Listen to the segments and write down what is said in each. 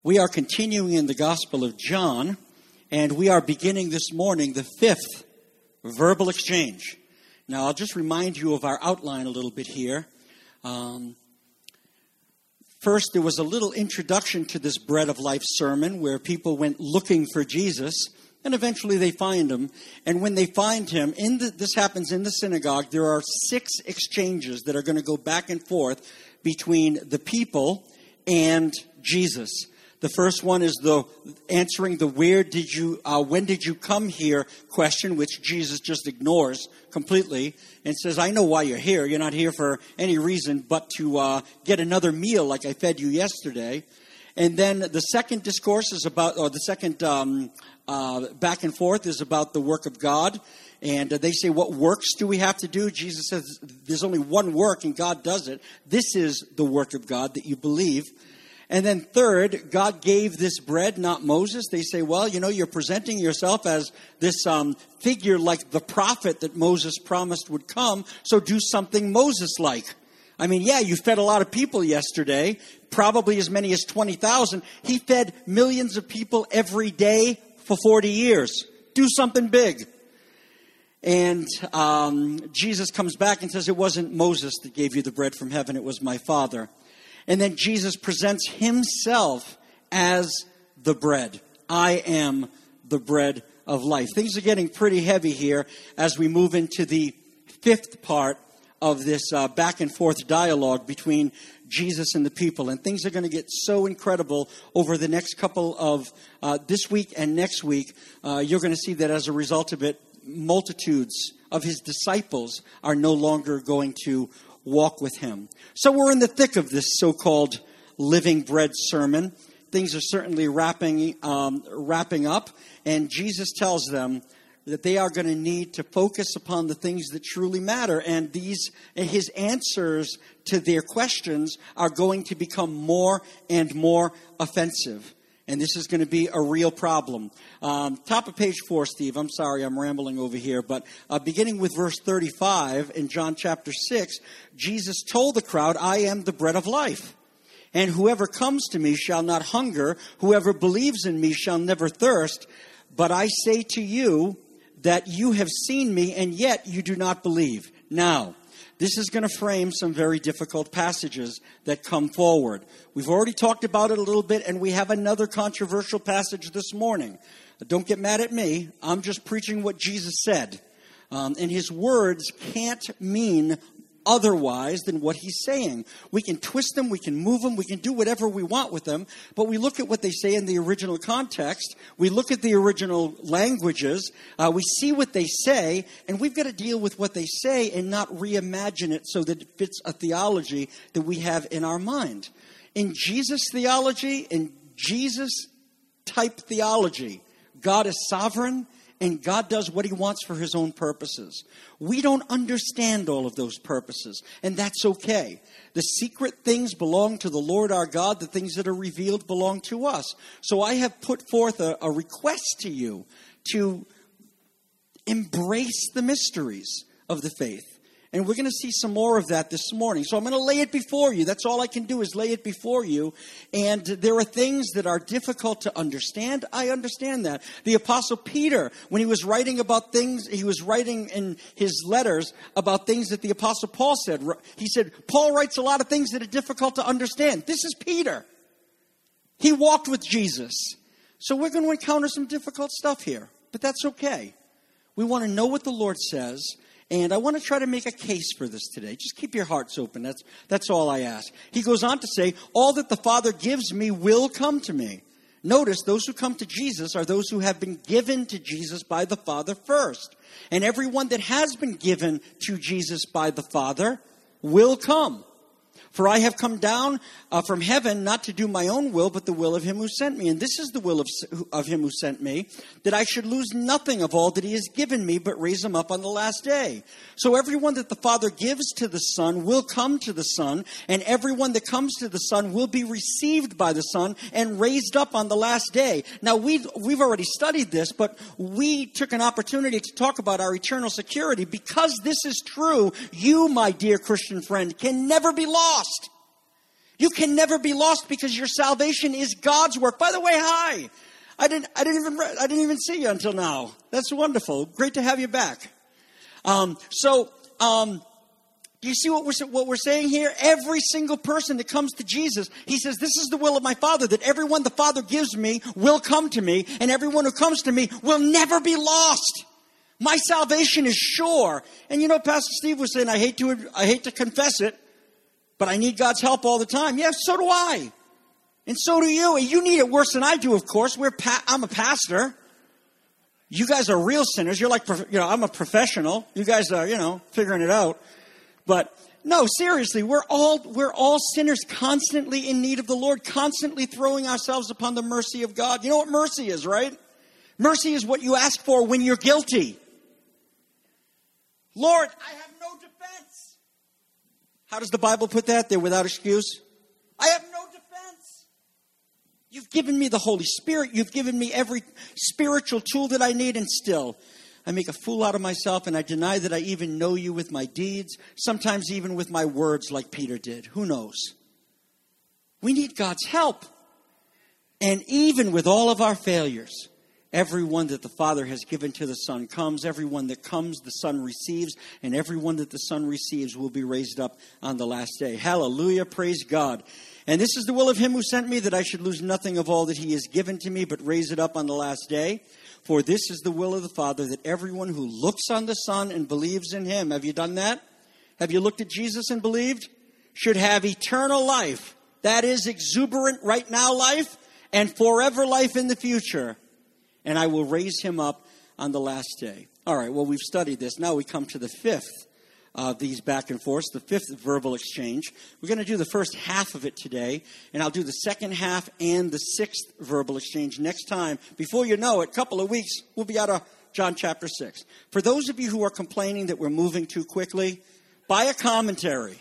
We are continuing in the Gospel of John, and we are beginning this morning the fifth verbal exchange. Now, I'll just remind you of our outline a little bit here. First, there was a little introduction to this Bread of Life sermon where people went looking for Jesus, and eventually they find him. And when they find him, this happens in the synagogue, there are 6 exchanges that are going to go back and forth between the people and Jesus. The first one is the answering the when did you come here question, which Jesus just ignores completely and says, I know why you're here. You're not here for any reason but to get another meal like I fed you yesterday. And then the second discourse is about, or the second back and forth is about the work of God. And they say, what works do we have to do? Jesus says, there's only one work and God does it. This is the work of God, that you believe. And then third, God gave this bread, not Moses. They say, well, you're presenting yourself as this figure like the prophet that Moses promised would come, so do something Moses-like. I mean, yeah, you fed a lot of people yesterday, probably as many as 20,000. He fed millions of people every day for 40 years. Do something big. And Jesus comes back and says, it wasn't Moses that gave you the bread from heaven, it was my Father. And then Jesus presents himself as the bread. I am the bread of life. Things are getting pretty heavy here as we move into the fifth part of this back and forth dialogue between Jesus and the people. And things are going to get so incredible over the next couple of this week and next week. You're going to see that as a result of it, multitudes of his disciples are no longer going to walk with him. So we're in the thick of this so-called living bread sermon. Things are certainly wrapping up, and Jesus tells them that they are going to need to focus upon the things that truly matter, and his answers to their questions are going to become more and more offensive. And this is going to be a real problem. Top of page 4, Steve. I'm sorry, I'm rambling over here. But beginning with verse 35 in John chapter 6, Jesus told the crowd, I am the bread of life. And whoever comes to me shall not hunger. Whoever believes in me shall never thirst. But I say to you that you have seen me, and yet you do not believe. Now, this is going to frame some very difficult passages that come forward. We've already talked about it a little bit, and we have another controversial passage this morning. Don't get mad at me. I'm just preaching what Jesus said. And his words can't mean otherwise than what he's saying. We can twist them, we can move them, we can do whatever we want with them, but we look at what they say in the original context, we look at the original languages, we see what they say, and we've got to deal with what they say and not reimagine it so that it fits a theology that we have in our mind. In Jesus' theology, in Jesus-type theology, God is sovereign, and God does what he wants for his own purposes. We don't understand all of those purposes, and that's okay. The secret things belong to the Lord our God. The things that are revealed belong to us. So I have put forth a request to you to embrace the mysteries of the faith. And we're going to see some more of that this morning. So I'm going to lay it before you. That's all I can do is lay it before you. And there are things that are difficult to understand. I understand that. The Apostle Peter, when he was writing about things, he was writing in his letters about things that the Apostle Paul said. He said, Paul writes a lot of things that are difficult to understand. This is Peter. He walked with Jesus. So we're going to encounter some difficult stuff here. But that's okay. We want to know what the Lord says. And I want to try to make a case for this today. Just keep your hearts open. That's all I ask. He goes on to say, all that the Father gives me will come to me. Notice, those who come to Jesus are those who have been given to Jesus by the Father first. And everyone that has been given to Jesus by the Father will come. For I have come down from heaven not to do my own will, but the will of him who sent me. And this is the will of him who sent me, that I should lose nothing of all that he has given me, but raise him up on the last day. So everyone that the Father gives to the Son will come to the Son, and everyone that comes to the Son will be received by the Son and raised up on the last day. Now, we've already studied this, but we took an opportunity to talk about our eternal security. Because this is true, you, my dear Christian friend, can never be lost. You can never be lost because your salvation is God's work. By the way, hi. I didn't even see you until now. That's wonderful. Great to have you back. Do you see what we're saying here? Every single person that comes to Jesus, he says, this is the will of my Father, that everyone the Father gives me will come to me, and everyone who comes to me will never be lost. My salvation is sure. And Pastor Steve was saying, I hate to confess it, but I need God's help all the time. Yeah, so do I. And so do you. And you need it worse than I do, of course. I'm a pastor. You guys are real sinners. You're like, I'm a professional. You guys are, figuring it out. But no, seriously, we're all sinners, constantly in need of the Lord, constantly throwing ourselves upon the mercy of God. You know what mercy is, right? Mercy is what you ask for when you're guilty. Lord, I have no defense. How does the Bible put that? They're without excuse. I have no defense. You've given me the Holy Spirit. You've given me every spiritual tool that I need, and still I make a fool out of myself, and I deny that I even know you with my deeds, sometimes even with my words like Peter did. Who knows? We need God's help. And even with all of our failures, everyone that the Father has given to the Son comes. Everyone that comes, the Son receives. And everyone that the Son receives will be raised up on the last day. Hallelujah. Praise God. And this is the will of him who sent me, that I should lose nothing of all that he has given to me, but raise it up on the last day. For this is the will of the Father, that everyone who looks on the Son and believes in him. Have you done that? Have you looked at Jesus and believed? Should have eternal life. That is exuberant right now life and forever life in the future. And I will raise him up on the last day. All right, well, we've studied this. Now we come to the fifth of these back and forths, the fifth verbal exchange. We're going to do the first half of it today, and I'll do the second half and the sixth verbal exchange next time. Before you know it, a couple of weeks, we'll be out of John chapter 6. For those of you who are complaining that we're moving too quickly, buy a commentary.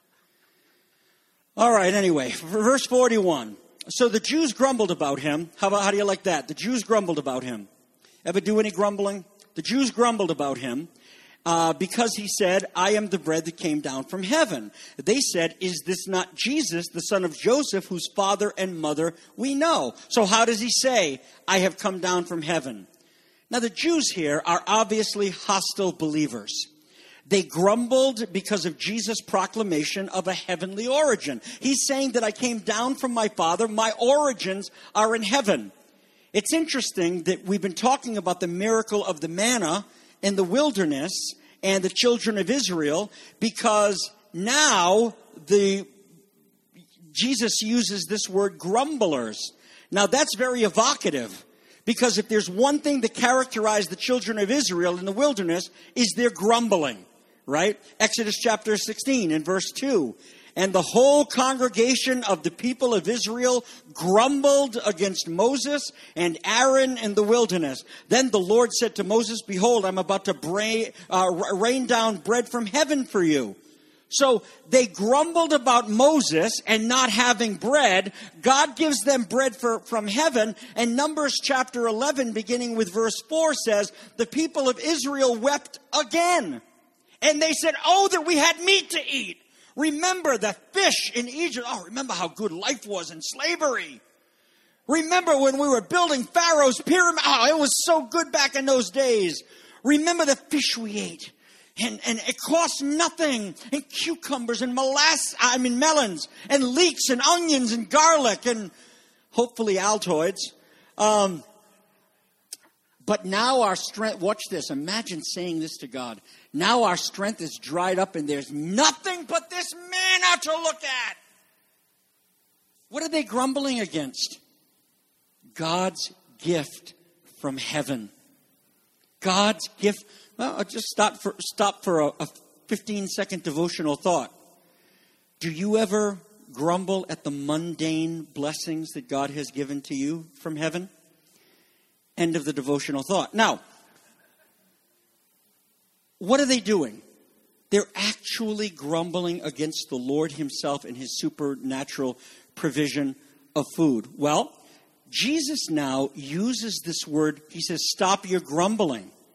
All right, anyway, verse 41. So the Jews grumbled about him. How do you like that? The Jews grumbled about him. Ever do any grumbling? The Jews grumbled about him because he said, I am the bread that came down from heaven. They said, is this not Jesus, the son of Joseph, whose father and mother we know? So how does he say, I have come down from heaven? Now the Jews here are obviously hostile believers. They grumbled because of Jesus' proclamation of a heavenly origin. He's saying that I came down from my Father. My origins are in heaven. It's interesting that we've been talking about the miracle of the manna in the wilderness and the children of Israel, because now Jesus uses this word grumblers. Now that's very evocative, because if there's one thing that characterized the children of Israel in the wilderness, is their grumbling. Right? Exodus chapter 16 and verse 2. And the whole congregation of the people of Israel grumbled against Moses and Aaron in the wilderness. Then the Lord said to Moses, behold, I'm about to rain down bread from heaven for you. So they grumbled about Moses and not having bread. God gives them bread from heaven. And Numbers chapter 11, beginning with verse 4, says, the people of Israel wept again. And they said, oh, that we had meat to eat. Remember the fish in Egypt. Oh, remember how good life was in slavery. Remember when we were building Pharaoh's pyramid. Oh, it was so good back in those days. Remember the fish we ate. And it cost nothing. And cucumbers and melons and leeks and onions and garlic and hopefully Altoids. But now our strength, watch this, imagine saying this to God. Now our strength is dried up and there's nothing but this manna to look at. What are they grumbling against? God's gift from heaven. God's gift. Well, I'll just stop for a 15-second devotional thought. Do you ever grumble at the mundane blessings that God has given to you from heaven? End of the devotional thought. Now, what are they doing? They're actually grumbling against the Lord himself and his supernatural provision of food. Well, Jesus now uses this word. He says, stop your grumbling.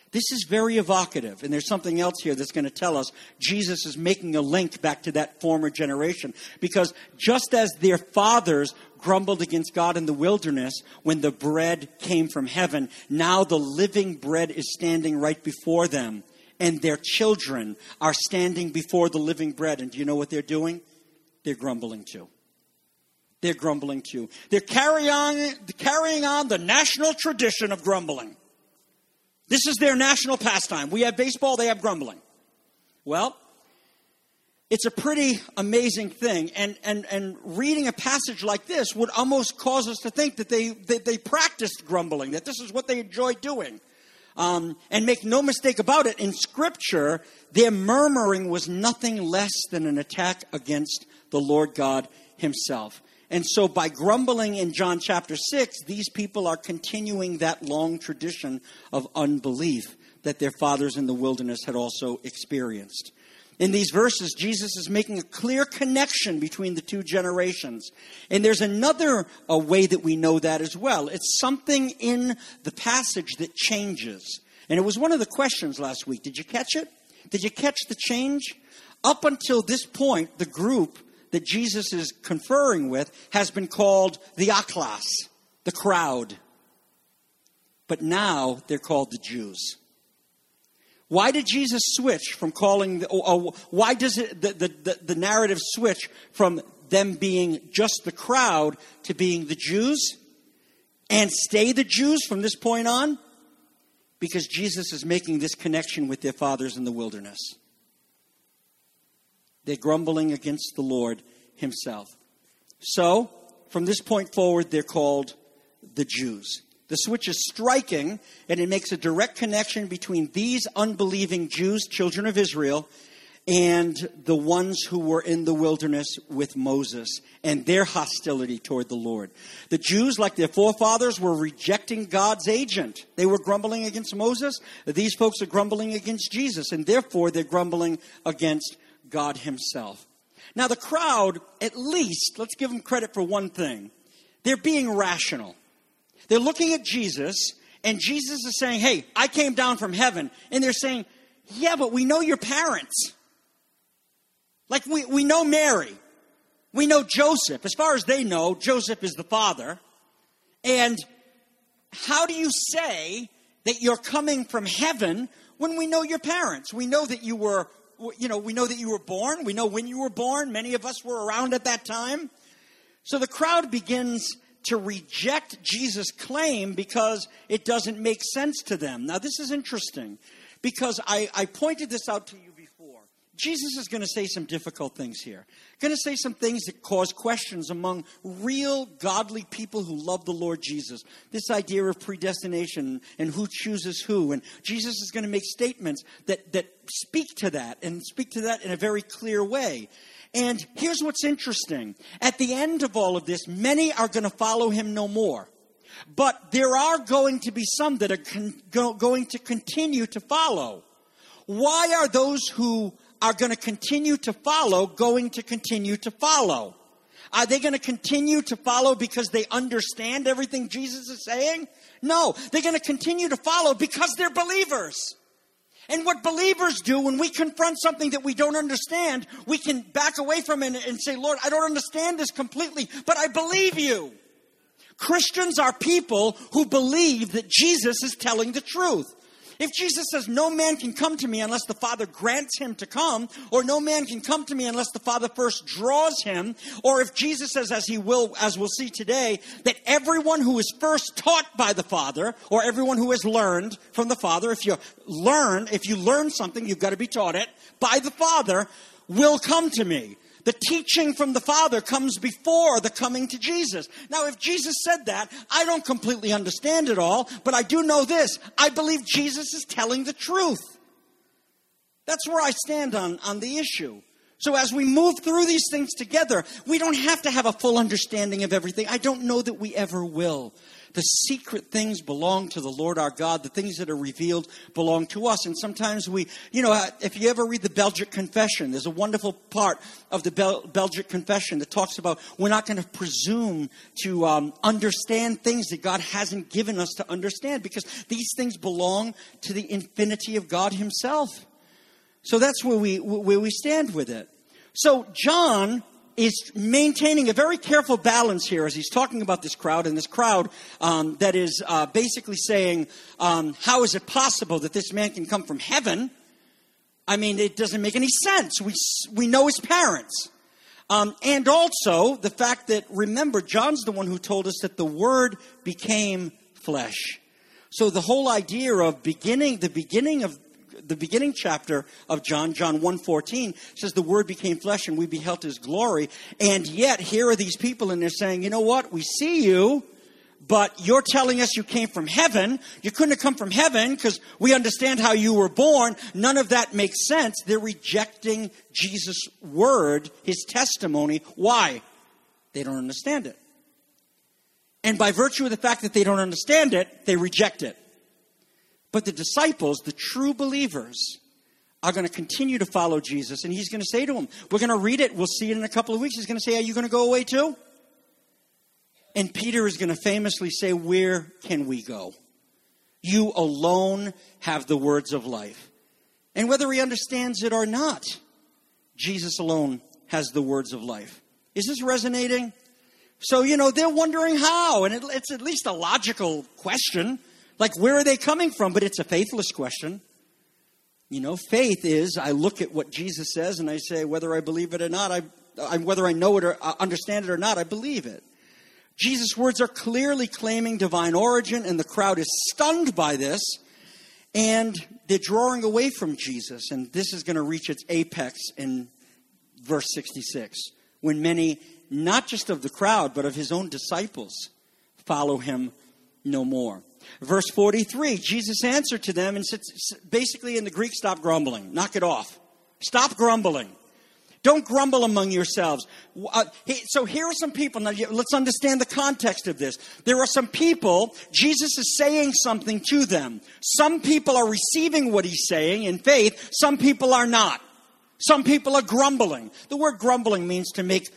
This is very evocative, and there's something else here that's going to tell us Jesus is making a link back to that former generation. Because just as their fathers grumbled against God in the wilderness when the bread came from heaven, now the living bread is standing right before them, and their children are standing before the living bread. And do you know what they're doing? They're grumbling too. They're grumbling too. They're carrying on the national tradition of grumbling. This is their national pastime. We have baseball, they have grumbling. Well, it's a pretty amazing thing. And reading a passage like this would almost cause us to think that they practiced grumbling, that this is what they enjoyed doing. And make no mistake about it, in Scripture, their murmuring was nothing less than an attack against the Lord God himself. And so by grumbling in John chapter 6, these people are continuing that long tradition of unbelief that their fathers in the wilderness had also experienced. In these verses, Jesus is making a clear connection between the two generations. And there's another way that we know that as well. It's something in the passage that changes. And it was one of the questions last week. Did you catch it? Did you catch the change? Up until this point, the group that Jesus is conferring with has been called the Aklas, the crowd. But now they're called the Jews. Why did Jesus switch from calling, why does the narrative switch from them being just the crowd to being the Jews and stay the Jews from this point on? Because Jesus is making this connection with their fathers in the wilderness. They're grumbling against the Lord himself. So, from this point forward, they're called the Jews. The switch is striking, and it makes a direct connection between these unbelieving Jews, children of Israel, and the ones who were in the wilderness with Moses and their hostility toward the Lord. The Jews, like their forefathers, were rejecting God's agent. They were grumbling against Moses. These folks are grumbling against Jesus, and therefore they're grumbling against God himself. Now the crowd, at least, let's give them credit for one thing. They're being rational. They're looking at Jesus, and Jesus is saying, hey, I came down from heaven. And they're saying, yeah, but we know your parents. Like we know Mary. We know Joseph. As far as they know, Joseph is the father. And how do you say that you're coming from heaven when we know your parents? We know that you were, we know that you were born. We know when you were born. Many of us were around at that time. So the crowd begins to reject Jesus' claim because it doesn't make sense to them. Now, this is interesting because I pointed this out to you before. Jesus is going to say some difficult things here. Going to say some things that cause questions among real godly people who love the Lord Jesus. This idea of predestination and who chooses who. And Jesus is going to make statements that speak to that and speak to that in a very clear way. And here's what's interesting. At the end of all of this, many are going to follow him no more. But there are going to be some that are going to continue to follow. Why are those who are going to continue to follow going to continue to follow? Are they going to continue to follow because they understand everything Jesus is saying? No, they're going to continue to follow because they're believers. And what believers do when we confront something that we don't understand, we can back away from it and say, Lord, I don't understand this completely, but I believe you. Christians are people who believe that Jesus is telling the truth. If Jesus says, no man can come to me unless the Father grants him to come, or no man can come to me unless the Father first draws him, or if Jesus says, as we'll see today, that everyone who is first taught by the Father, or everyone who has learned from the Father, if you learn something, you've got to be taught it, by the Father, will come to me. The teaching from the Father comes before the coming to Jesus. Now, if Jesus said that, I don't completely understand it all, but I do know this. I believe Jesus is telling the truth. That's where I stand on the issue. So as we move through these things together, we don't have to have a full understanding of everything. I don't know that we ever will. The secret things belong to the Lord our God. The things that are revealed belong to us. And sometimes if you ever read the Belgic Confession, there's a wonderful part of the Belgic Confession that talks about we're not going to presume to understand things that God hasn't given us to understand, because these things belong to the infinity of God himself. So that's where we stand with it. So John is maintaining a very careful balance here as he's talking about this crowd, and this crowd that is basically saying, how is it possible that this man can come from heaven? I mean, it doesn't make any sense. We know his parents. And also the fact that, remember, John's the one who told us that the Word became flesh. So the whole idea of the beginning chapter of John 1:14, says the Word became flesh and we beheld his glory. And yet here are these people and they're saying, you know what? We see you, but you're telling us you came from heaven. You couldn't have come from heaven because we understand how you were born. None of that makes sense. They're rejecting Jesus' word, his testimony. Why? They don't understand it. And by virtue of the fact that they don't understand it, they reject it. But the disciples, the true believers, are going to continue to follow Jesus. And he's going to say to them, we're going to read it. We'll see it in a couple of weeks. He's going to say, are you going to go away too? And Peter is going to famously say, where can we go? You alone have the words of life. And whether he understands it or not, Jesus alone has the words of life. Is this resonating? So, they're wondering how. And it's at least a logical question. Like, where are they coming from? But it's a faithless question. Faith is, I look at what Jesus says and I say, whether I believe it or not, whether I know it or understand it or not, I believe it. Jesus' words are clearly claiming divine origin, and the crowd is stunned by this, and they're drawing away from Jesus. And this is going to reach its apex in verse 66, when many, not just of the crowd, but of his own disciples, follow him no more. Verse 43, Jesus answered to them and said, basically in the Greek, stop grumbling. Knock it off. Stop grumbling. Don't grumble among yourselves. So here are some people. Now, let's understand the context of this. There are some people, Jesus is saying something to them. Some people are receiving what he's saying in faith. Some people are not. Some people are grumbling. The word grumbling means to make,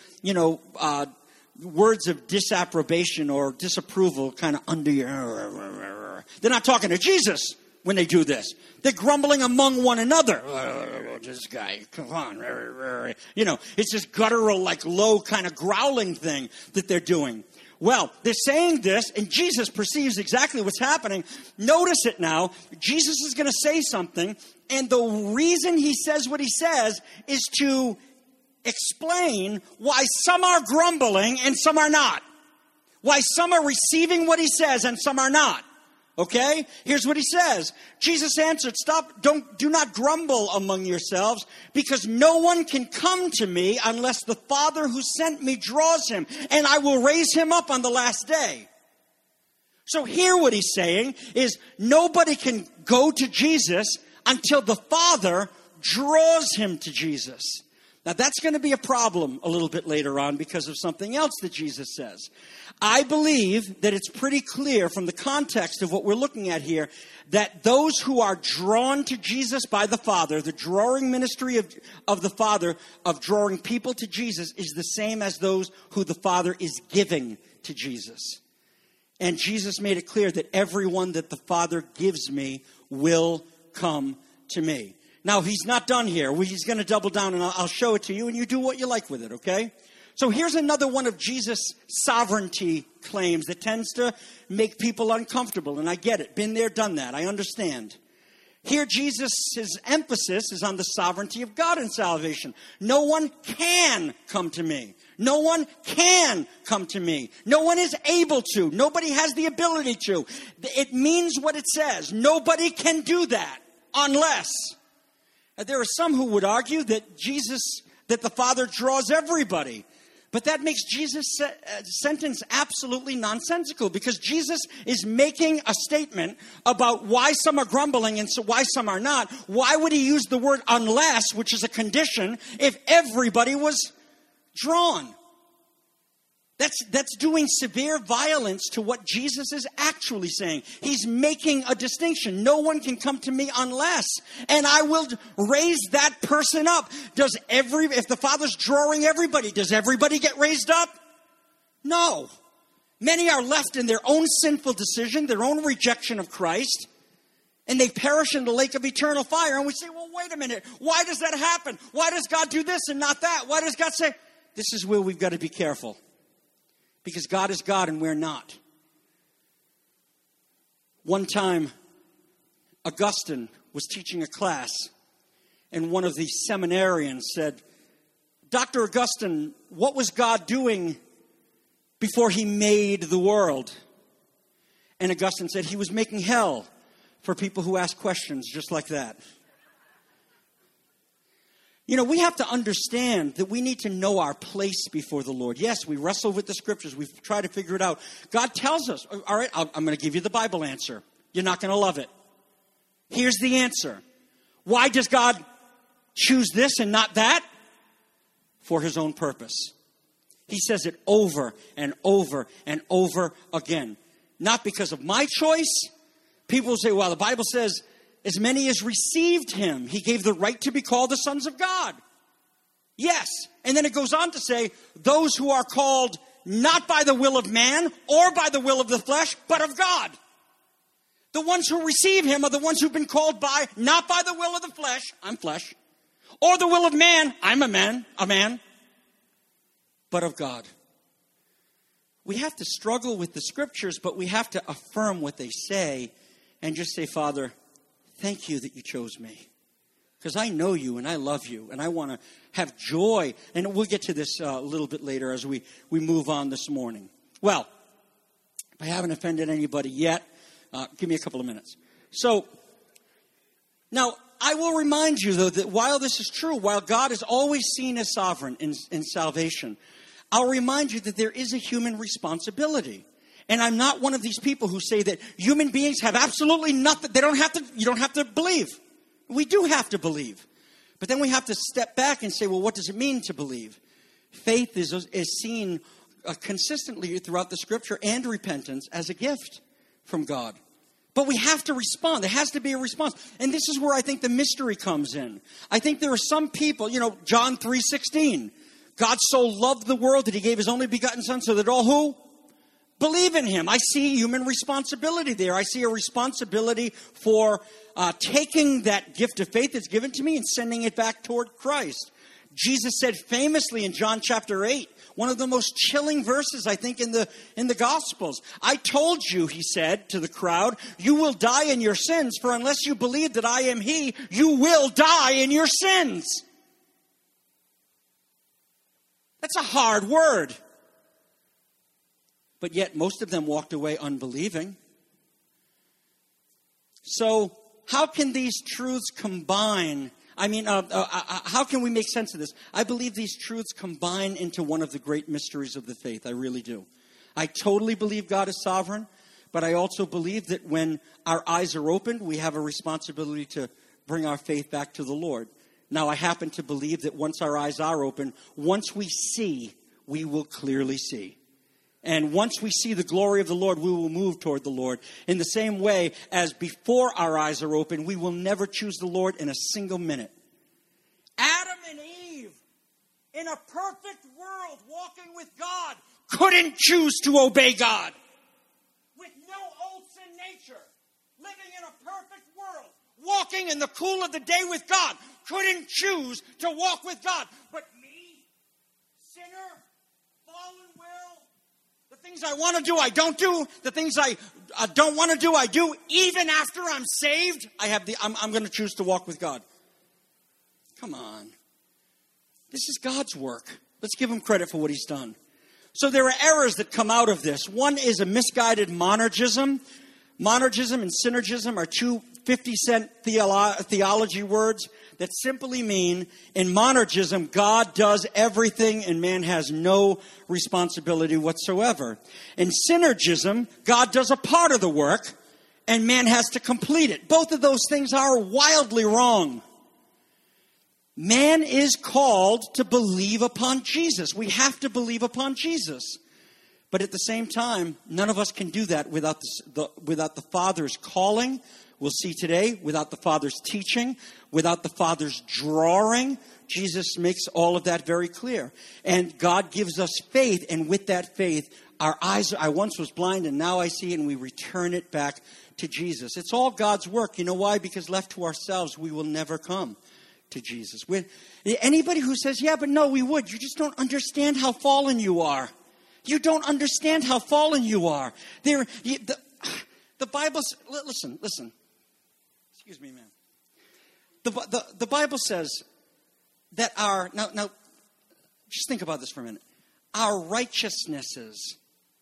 words of disapprobation or disapproval kind of under your... They're not talking to Jesus when they do this. They're grumbling among one another. This guy, come on. It's this guttural, low kind of growling thing that they're doing. Well, they're saying this, and Jesus perceives exactly what's happening. Notice it now. Jesus is going to say something, and the reason he says what he says is to explain why some are grumbling and some are not. Why some are receiving what he says and some are not. Okay? Here's what he says. Jesus answered, do not grumble among yourselves, because no one can come to me unless the Father who sent me draws him, and I will raise him up on the last day. So here what he's saying is nobody can go to Jesus until the Father draws him to Jesus. Now, that's going to be a problem a little bit later on because of something else that Jesus says. I believe that it's pretty clear from the context of what we're looking at here that those who are drawn to Jesus by the Father, the drawing ministry of the Father, of drawing people to Jesus, is the same as those who the Father is giving to Jesus. And Jesus made it clear that everyone that the Father gives me will come to me. Now, he's not done here. He's going to double down, and I'll show it to you, and you do what you like with it, okay? So here's another one of Jesus' sovereignty claims that tends to make people uncomfortable, and I get it. Been there, done that. I understand. Here, Jesus' emphasis is on the sovereignty of God in salvation. No one can come to me. No one can come to me. No one is able to. Nobody has the ability to. It means what it says. Nobody can do that unless... There are some who would argue that that the Father draws everybody. But that makes Jesus' sentence absolutely nonsensical, because Jesus is making a statement about why some are grumbling and so why some are not. Why would he use the word unless, which is a condition, if everybody was drawn? That's doing severe violence to what Jesus is actually saying. He's making a distinction. No one can come to me unless, and I will raise that person up. If the Father's drawing everybody, does everybody get raised up? No. Many are left in their own sinful decision, their own rejection of Christ, and they perish in the lake of eternal fire. And we say, well, wait a minute. Why does that happen? Why does God do this and not that? Why does God say? This is where we've got to be careful. Because God is God and we're not. One time, Augustine was teaching a class, and one of the seminarians said, Dr. Augustine, what was God doing before he made the world? And Augustine said he was making hell for people who ask questions just like that. You know, we have to understand that we need to know our place before the Lord. Yes, we wrestle with the scriptures. We try to figure it out. God tells us, all right, I'm going to give you the Bible answer. You're not going to love it. Here's the answer. Why does God choose this and not that? For his own purpose. He says it over and over and over again. Not because of my choice. People say, well, the Bible says, as many as received him, he gave the right to be called the sons of God. Yes. And then it goes on to say, those who are called not by the will of man or by the will of the flesh, but of God. The ones who receive him are the ones who've been called by, not by the will of the flesh, I'm flesh, or the will of man, I'm a man, but of God. We have to struggle with the scriptures, but we have to affirm what they say and just say, Father, thank you that you chose me. Because I know you and I love you and I want to have joy. And we'll get to this a little bit later as we move on this morning. Well, if I haven't offended anybody yet, give me a couple of minutes. So, now, I will remind you, though, that while this is true, while God is always seen as sovereign in salvation, I'll remind you that there is a human responsibility. And I'm not one of these people who say that human beings have absolutely nothing. You don't have to believe. We do have to believe. But then we have to step back and say, well, what does it mean to believe? Faith is seen consistently throughout the scripture and repentance as a gift from God. But we have to respond. There has to be a response. And this is where I think the mystery comes in. I think there are some people, John 3:16. God so loved the world that he gave his only begotten son so that all who believe in him. I see human responsibility there. I see a responsibility for taking that gift of faith that's given to me and sending it back toward Christ. Jesus said famously in John chapter 8, one of the most chilling verses, I think, in the Gospels. I told you, he said to the crowd, you will die in your sins, for unless you believe that I am he, you will die in your sins. That's a hard word. But yet most of them walked away unbelieving. So how can these truths combine? How can we make sense of this? I believe these truths combine into one of the great mysteries of the faith. I really do. I totally believe God is sovereign, but I also believe that when our eyes are opened, we have a responsibility to bring our faith back to the Lord. Now, I happen to believe that once our eyes are open, once we see, we will clearly see. And once we see the glory of the Lord, we will move toward the Lord. In the same way as before our eyes are open, we will never choose the Lord in a single minute. Adam and Eve, in a perfect world, walking with God, couldn't choose to obey God. With no old sin nature, living in a perfect world, walking in the cool of the day with God, couldn't choose to walk with God. But me, sinner, fallen will, the things I want to do, I don't do. The things I don't want to do, I do. Even after I'm saved, I'm going to choose to walk with God. Come on. This is God's work. Let's give him credit for what he's done. So there are errors that come out of this. One is a misguided monergism. Monergism and synergism are two 50-cent theology words that simply mean, in monergism, God does everything and man has no responsibility whatsoever. In synergism, God does a part of the work and man has to complete it. Both of those things are wildly wrong. Man is called to believe upon Jesus. We have to believe upon Jesus. But at the same time, none of us can do that without the Father's calling. We'll see today, without the Father's teaching, without the Father's drawing. Jesus makes all of that very clear. And God gives us faith, and with that faith, our eyes, I once was blind and now I see, and we return it back to Jesus. It's all God's work. You know why? Because left to ourselves, we will never come to Jesus. Anybody who says, yeah, but no, we would, you just don't understand how fallen you are. You don't understand how fallen you are. The Bible, listen. Excuse me, man. The Bible says that now, just think about this for a minute. Our righteousnesses,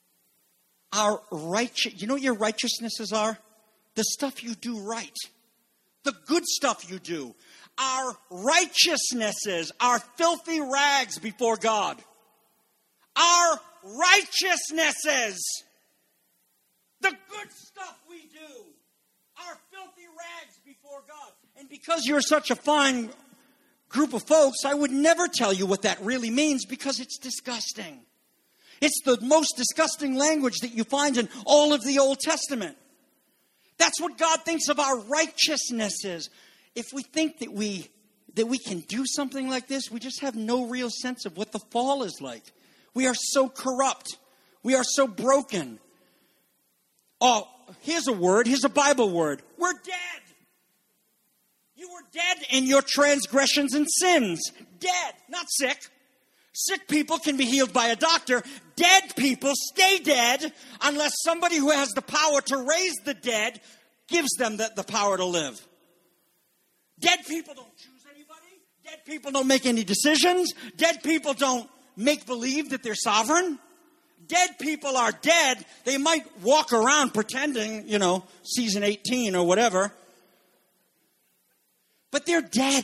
you know what your righteousnesses are? The stuff you do right. The good stuff you do. Our righteousnesses are filthy rags before God. Our righteousnesses, the good stuff we do, are filthy rags before God. And because you're such a fine group of folks, I would never tell you what that really means, because it's disgusting. It's the most disgusting language that you find in all of the Old Testament. That's what God thinks of our righteousnesses. If we think that we can do something like this, we just have no real sense of what the fall is like. We are so corrupt. We are so broken. Oh, here's a Bible word. We're dead. You were dead in your transgressions and sins. Dead, not sick. Sick people can be healed by a doctor. Dead people stay dead unless somebody who has the power to raise the dead gives them the power to live. Dead people don't choose anybody. Dead people don't make any decisions. Dead people don't make believe that they're sovereign. Dead people are dead. They might walk around pretending, season 18 or whatever. But they're dead.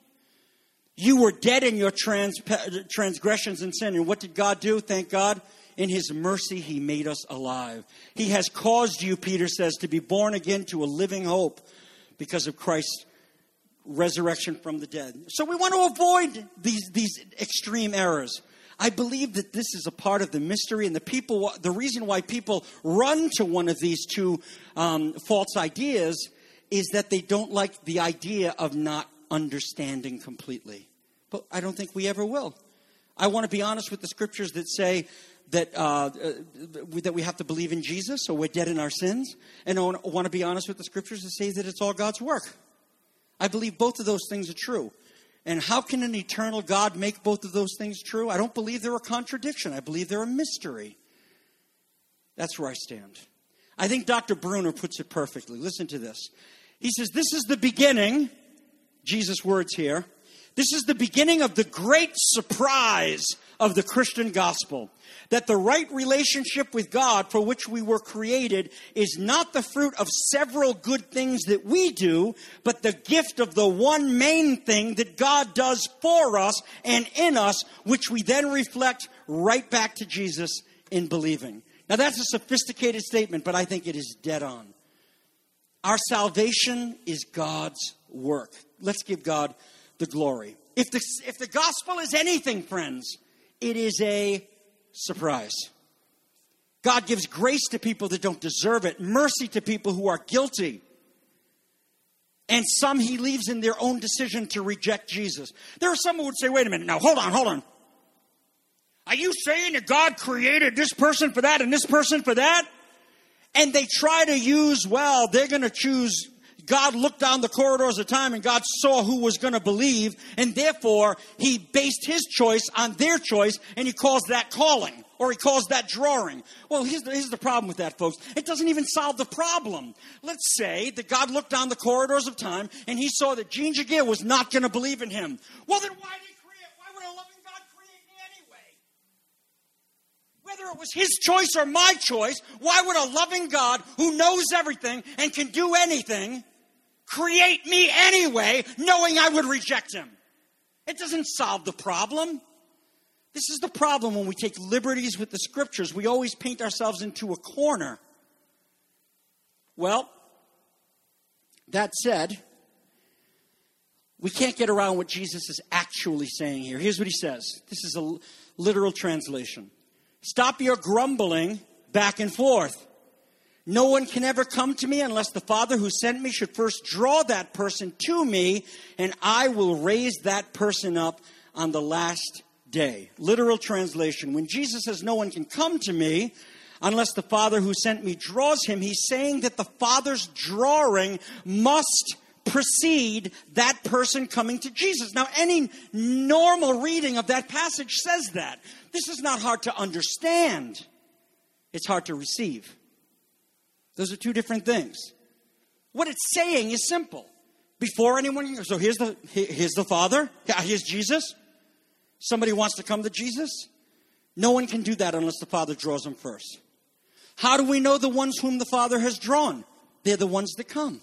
You were dead in your transgressions and sin. And what did God do? Thank God. In His mercy, He made us alive. He has caused you, Peter says, to be born again to a living hope because of Christ's resurrection from the dead. So we want to avoid these extreme errors. I believe that this is a part of the mystery, and the reason why people run to one of these two false ideas is that they don't like the idea of not understanding completely. But I don't think we ever will. I want to be honest with the scriptures that say that we have to believe in Jesus, or we're dead in our sins. And I want to be honest with the scriptures that say that it's all God's work. I believe both of those things are true. And how can an eternal God make both of those things true? I don't believe they're a contradiction. I believe they're a mystery. That's where I stand. I think Dr. Bruner puts it perfectly. Listen to this. He says, this is the beginning, Jesus' words here, this is the beginning of the great surprise of the Christian gospel. That the right relationship with God for which we were created is not the fruit of several good things that we do, but the gift of the one main thing that God does for us and in us, which we then reflect right back to Jesus in believing. Now that's a sophisticated statement, but I think it is dead on. Our salvation is God's work. Let's give God the glory. If the gospel is anything, friends, it is a surprise. God gives grace to people that don't deserve it, mercy to people who are guilty. And some He leaves in their own decision to reject Jesus. There are some who would say, wait a minute, now hold on. Are you saying that God created this person for that and this person for that? And they try to use, they're going to choose, God looked down the corridors of time and God saw who was going to believe. And therefore, He based His choice on their choice, and He calls that calling, or He calls that drawing. Well, here's the problem with that, folks. It doesn't even solve the problem. Let's say that God looked down the corridors of time and He saw that Jean Jagir was not going to believe in Him. Well, then why did He create? Why would a loving God create me anyway? Whether it was His choice or my choice, why would a loving God who knows everything and can do anything create me anyway, knowing I would reject Him? It doesn't solve the problem. This is the problem when we take liberties with the scriptures. We always paint ourselves into a corner. Well, that said, we can't get around what Jesus is actually saying here. Here's what He says. This is a literal translation. Stop your grumbling back and forth. No one can ever come to me unless the Father who sent me should first draw that person to me, and I will raise that person up on the last day. Literal translation. When Jesus says no one can come to me unless the Father who sent me draws him, he's saying that the Father's drawing must precede that person coming to Jesus. Now, any normal reading of that passage says that. This is not hard to understand. It's hard to receive. Those are two different things. What it's saying is simple. Before anyone, so here's the Father. Here's Jesus. Somebody wants to come to Jesus. No one can do that unless the Father draws them first. How do we know the ones whom the Father has drawn? They're the ones that come.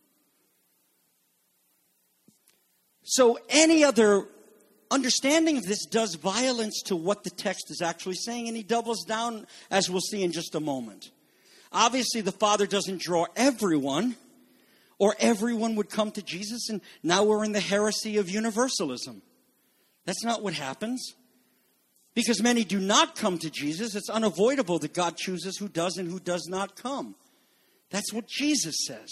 So any other understanding of this does violence to what the text is actually saying, and he doubles down, as we'll see in just a moment. Obviously, the Father doesn't draw everyone, or everyone would come to Jesus, and now we're in the heresy of universalism. That's not what happens. Because many do not come to Jesus, it's unavoidable that God chooses who does and who does not come. That's what Jesus says.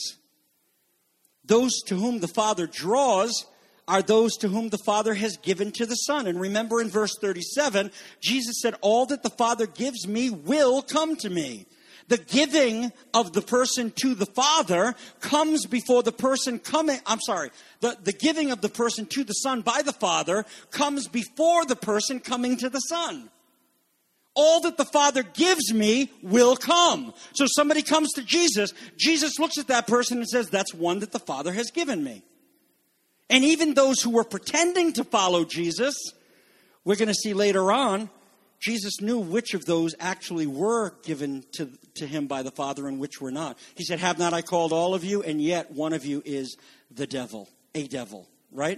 Those to whom the Father draws are those to whom the Father has given to the Son. And remember in verse 37, Jesus said, all that the Father gives me will come to me. The giving of the person to the Father comes before the person coming, the giving of the person to the Son by the Father comes before the person coming to the Son. All that the Father gives me will come. So somebody comes to Jesus, Jesus looks at that person and says, that's one that the Father has given me. And even those who were pretending to follow Jesus, we're going to see later on, Jesus knew which of those actually were given to him by the Father and which were not. He said, have not I called all of you, and yet one of you is the devil, a devil, right?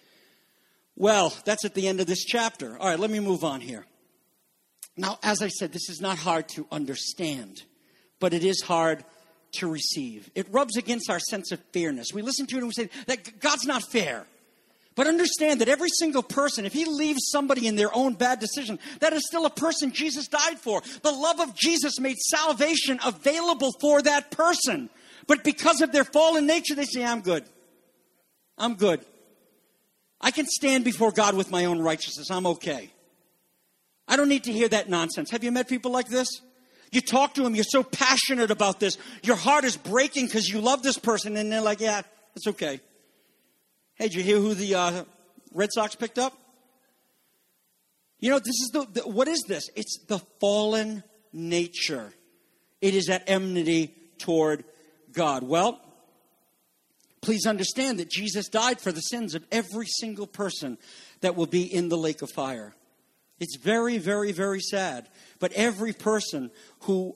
Well, that's at the end of this chapter. All right, let me move on here. Now, as I said, this is not hard to understand, but it is hard to receive. It rubs against our sense of fairness. We listen to it and we say that God's not fair. But understand that every single person, if he leaves somebody in their own bad decision, that is still a person Jesus died for. The love of Jesus made salvation available for that person. But because of their fallen nature, they say, I'm good. I'm good. I can stand before God with my own righteousness. I'm okay. I don't need to hear that nonsense. Have you met people like this? You talk to them, you're so passionate about this. Your heart is breaking because you love this person. And they're like, yeah, it's okay. Hey, did you hear who the Red Sox picked up? You know, this is what is this? It's the fallen nature. It is at enmity toward God. Well, please understand that Jesus died for the sins of every single person that will be in the lake of fire. It's very, very, very sad. But every person who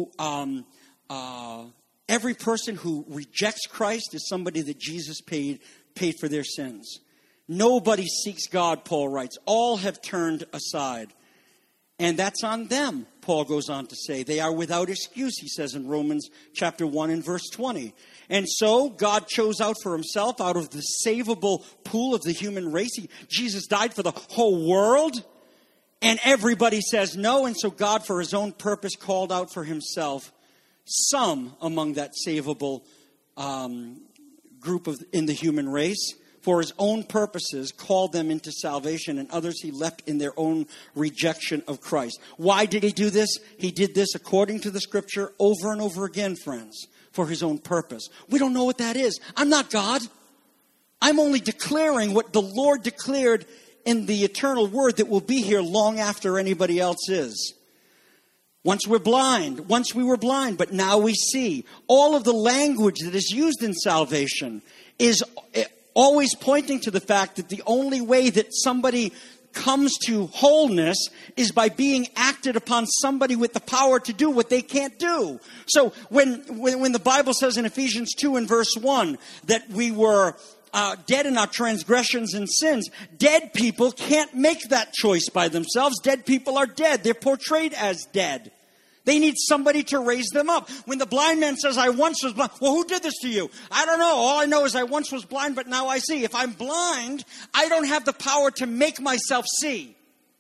rejects Christ is somebody that Jesus paid for their sins. Nobody seeks God, Paul writes. All have turned aside. And that's on them, Paul goes on to say. They are without excuse, he says in Romans chapter 1 and verse 20. And so God chose out for himself, out of the savable pool of the human race. Jesus died for the whole world. And everybody says no. And so God, for his own purpose, called out for himself some among that savable group in the human race. For his own purposes, called them into salvation, and others he left in their own rejection of Christ. Why did he do this? He did this according to the scripture over and over again, friends, for his own purpose. We don't know what that is. I'm not God. I'm only declaring what the Lord declared in the eternal word that will be here long after anybody else is. Once we were blind, but now we see. All of the language that is used in salvation is always pointing to the fact that the only way that somebody comes to wholeness is by being acted upon somebody with the power to do what they can't do. So when the Bible says in Ephesians 2 and verse 1 that we were dead in our transgressions and sins, dead people can't make that choice by themselves. Dead people are dead. They're portrayed as dead. They need somebody to raise them up. When the blind man says, I once was blind. Well, who did this to you? I don't know. All I know is I once was blind, but now I see. If I'm blind, I don't have the power to make myself see.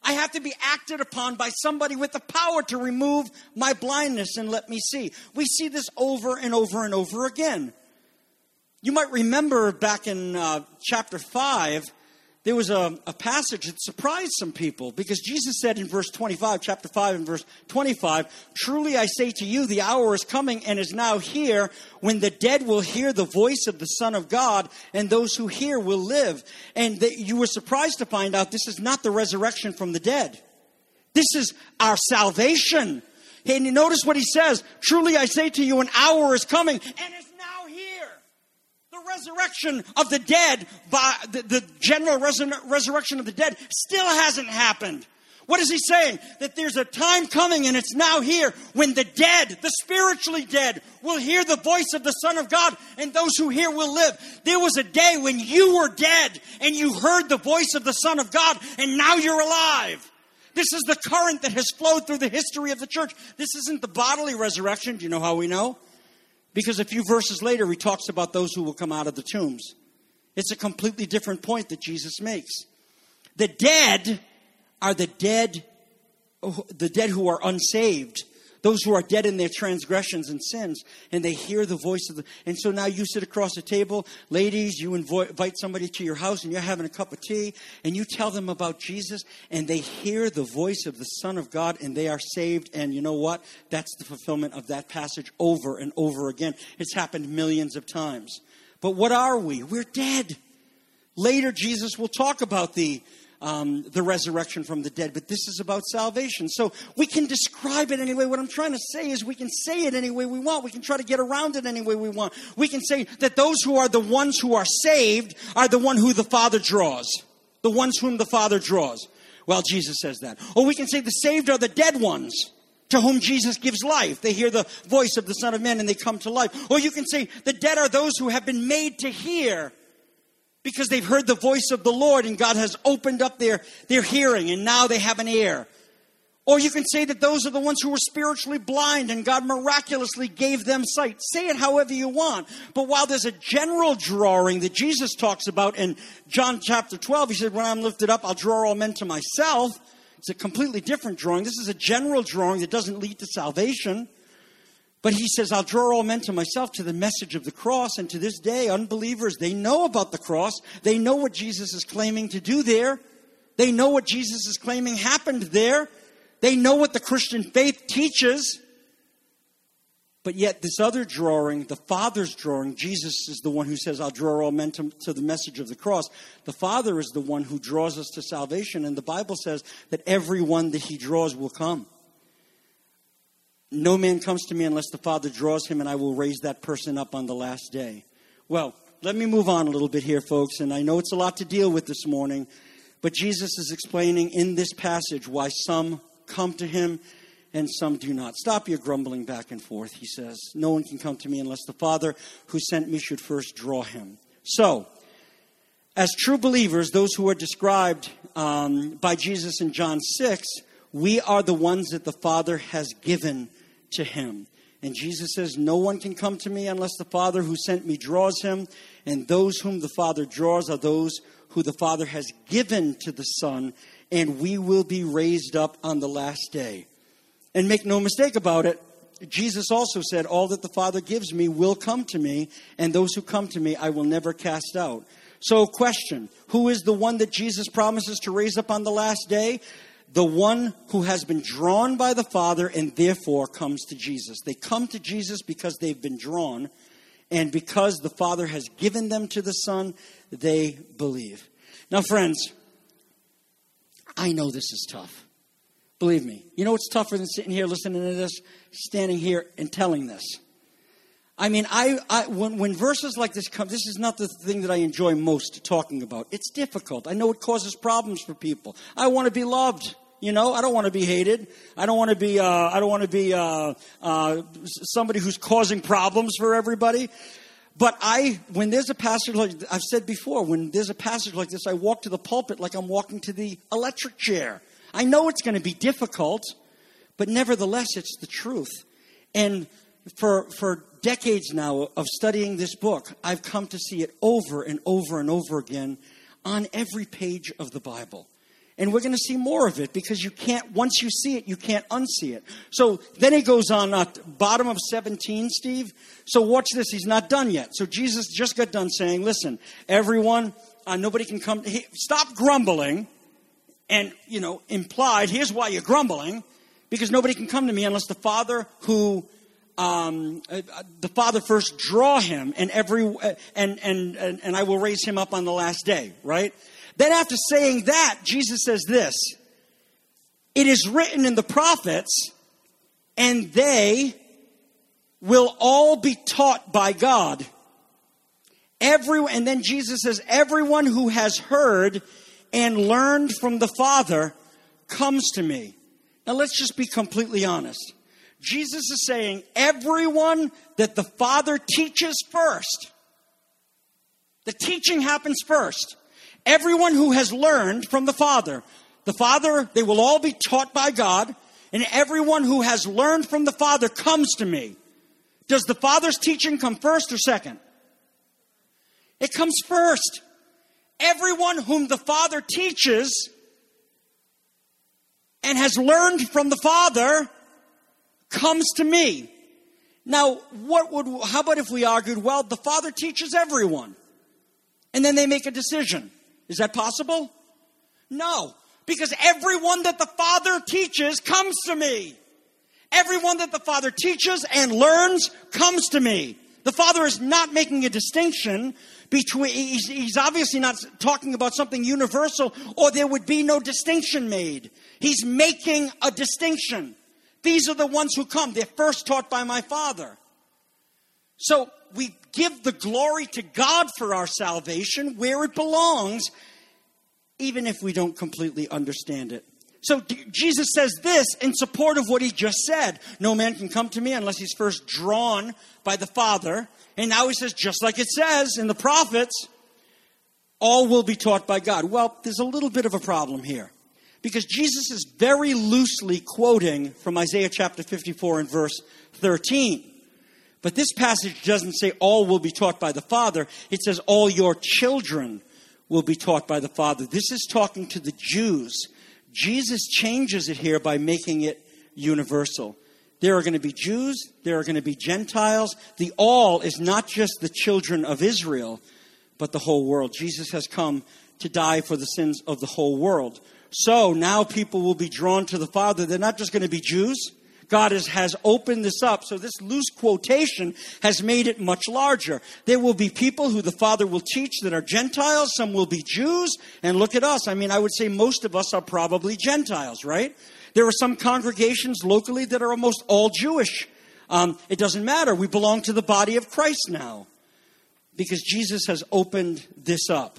I have to be acted upon by somebody with the power to remove my blindness and let me see. We see this over and over and over again. You might remember back in chapter 5, there was a passage that surprised some people because Jesus said in verse 25, chapter 5 and verse 25, "Truly I say to you, the hour is coming and is now here when the dead will hear the voice of the Son of God, and those who hear will live." And you were surprised to find out this is not the resurrection from the dead. This is our salvation. And you notice what he says, "Truly I say to you, an hour is coming and is now here." The resurrection of the dead, the general resurrection of the dead still hasn't happened. What is he saying? That there's a time coming and it's now here when the dead, the spiritually dead, will hear the voice of the Son of God, and those who hear will live. There was a day when you were dead and you heard the voice of the Son of God, and now you're alive. This is the current that has flowed through the history of the church. This isn't the bodily resurrection. Do you know how we know? Because a few verses later, he talks about those who will come out of the tombs. It's a completely different point that Jesus makes. The dead are the dead who are unsaved, those who are dead in their transgressions and sins, and they hear the voice of the... And so now you sit across the table, ladies, you invite somebody to your house, and you're having a cup of tea, and you tell them about Jesus, and they hear the voice of the Son of God, and they are saved. And you know what? That's the fulfillment of that passage over and over again. It's happened millions of times. But what are we? We're dead. Later, Jesus will talk about the resurrection from the dead, but this is about salvation. So we can describe it any way. What I'm trying to say is we can say it any way we want. We can try to get around it any way we want. We can say that those who are the ones who are saved are the one who the Father draws. The ones whom the Father draws. Well, Jesus says that. Or we can say the saved are the dead ones to whom Jesus gives life. They hear the voice of the Son of Man and they come to life. Or you can say the dead are those who have been made to hear, because they've heard the voice of the Lord and God has opened up their hearing and now they have an ear. Or you can say that those are the ones who were spiritually blind and God miraculously gave them sight. Say it however you want. But while there's a general drawing that Jesus talks about in John chapter 12, he said, "When I'm lifted up, I'll draw all men to myself." It's a completely different drawing. This is a general drawing that doesn't lead to salvation. But he says, "I'll draw all men to myself," to the message of the cross. And to this day, unbelievers, they know about the cross. They know what Jesus is claiming to do there. They know what Jesus is claiming happened there. They know what the Christian faith teaches. But yet this other drawing, the Father's drawing, Jesus is the one who says, "I'll draw all men to the message of the cross." The Father is the one who draws us to salvation. And the Bible says that everyone that he draws will come. "No man comes to me unless the Father draws him, and I will raise that person up on the last day." Well, let me move on a little bit here, folks. And I know it's a lot to deal with this morning. But Jesus is explaining in this passage why some come to him and some do not. Stop your grumbling back and forth, he says. "No one can come to me unless the Father who sent me should first draw him." So, as true believers, those who are described by Jesus in John 6, we are the ones that the Father has given to him. And Jesus says, "No one can come to me unless the Father who sent me draws him. And those whom the Father draws are those who the Father has given to the Son. And we will be raised up on the last day." And make no mistake about it, Jesus also said, "All that the Father gives me will come to me. And those who come to me I will never cast out." So question, who is the one that Jesus promises to raise up on the last day? The one who has been drawn by the Father and therefore comes to Jesus. They come to Jesus because they've been drawn, and because the Father has given them to the Son, they believe. Now, friends, I know this is tough. Believe me. You know what's tougher than sitting here listening to this? Standing here and telling this. I mean, when verses like this come, this is not the thing that I enjoy most talking about. It's difficult. I know it causes problems for people. I want to be loved. You know, I don't want to be hated. I don't want to be somebody who's causing problems for everybody. But when there's a passage like I've said before, when there's a passage like this, I walk to the pulpit like I'm walking to the electric chair. I know it's going to be difficult, but nevertheless, it's the truth. And for decades now of studying this book, I've come to see it over and over and over again on every page of the Bible. And we're going to see more of it because you can't, once you see it, you can't unsee it. So then he goes on, bottom of 17, Steve. So watch this. He's not done yet. So Jesus just got done saying, listen, everyone, nobody can come. Stop grumbling. And, implied, here's why you're grumbling. Because nobody can come to me unless the Father the Father first draw him, and I will raise him up on the last day, right? Then after saying that, Jesus says this, it is written in the prophets, and they will all be taught by God. And then Jesus says, everyone who has heard and learned from the Father comes to me. Now let's just be completely honest. Jesus is saying everyone that the Father teaches first. The teaching happens first. Everyone who has learned from the Father, they will all be taught by God, and everyone who has learned from the Father comes to me. Does the Father's teaching come first or second? It comes first. Everyone whom the Father teaches and has learned from the Father comes to me. Now, how about if we argued, well, the Father teaches everyone, and then they make a decision? Is that possible? No, because everyone that the Father teaches comes to me. Everyone that the Father teaches and learns comes to me. The Father is not making a distinction between, he's obviously not talking about something universal, or there would be no distinction made. He's making a distinction. These are the ones who come. They're first taught by my Father. So we give the glory to God for our salvation where it belongs, even if we don't completely understand it. So Jesus says this in support of what he just said. No man can come to me unless he's first drawn by the Father. And now he says, just like it says in the prophets, all will be taught by God. Well, there's a little bit of a problem here, because Jesus is very loosely quoting from Isaiah chapter 54 and verse 13. But this passage doesn't say all will be taught by the Father. It says all your children will be taught by the Father. This is talking to the Jews. Jesus changes it here by making it universal. There are going to be Jews. There are going to be Gentiles. The all is not just the children of Israel, but the whole world. Jesus has come to die for the sins of the whole world. So now people will be drawn to the Father. They're not just going to be Jews. God has opened this up. So this loose quotation has made it much larger. There will be people who the Father will teach that are Gentiles. Some will be Jews. And look at us. I mean, I would say most of us are probably Gentiles, right? There are some congregations locally that are almost all Jewish. It doesn't matter. We belong to the body of Christ now, because Jesus has opened this up.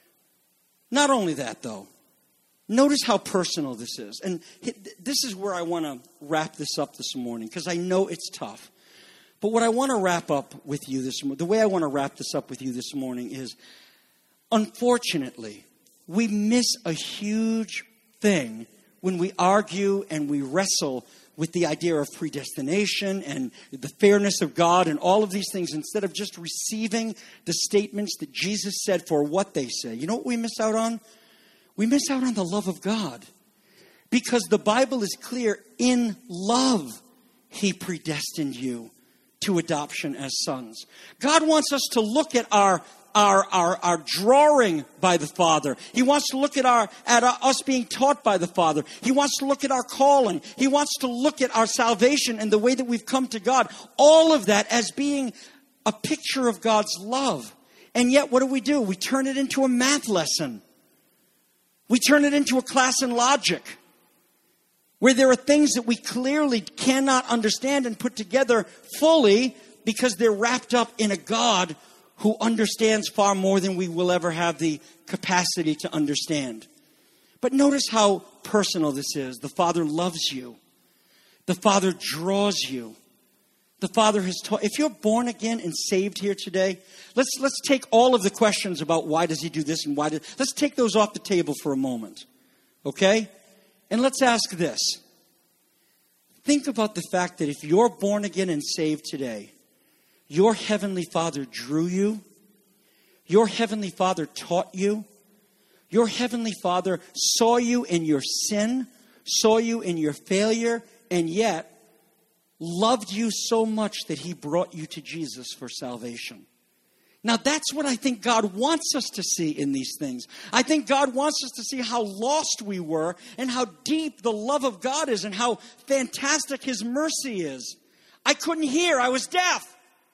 Not only that, though. Notice how personal this is. And this is where I want to wrap this up this morning, because I know it's tough. But what I want to wrap up with you this morning, the way I want to wrap this up with you this morning is, unfortunately, we miss a huge thing when we argue and we wrestle with the idea of predestination and the fairness of God and all of these things, instead of just receiving the statements that Jesus said for what they say. You know what we miss out on? We miss out on the love of God, because the Bible is clear. In love, he predestined you to adoption as sons. God wants us to look at our drawing by the Father. He wants to look at us being taught by the Father. He wants to look at our calling. He wants to look at our salvation and the way that we've come to God. All of that as being a picture of God's love. And yet, what do? We turn it into a math lesson. We turn it into a class in logic, where there are things that we clearly cannot understand and put together fully, because they're wrapped up in a God who understands far more than we will ever have the capacity to understand. But notice how personal this is. The Father loves you. The Father draws you. The Father has taught. If you're born again and saved here today, let's take all of the questions about why does he do this and let's take those off the table for a moment. Okay? And let's ask this. Think about the fact that if you're born again and saved today, your Heavenly Father drew you. Your Heavenly Father taught you. Your heavenly Father saw you in your sin, saw you in your failure, and yet loved you so much that he brought you to Jesus for salvation. Now, that's what I think God wants us to see in these things. I think God wants us to see how lost we were and how deep the love of God is and how fantastic his mercy is. I couldn't hear. I was deaf.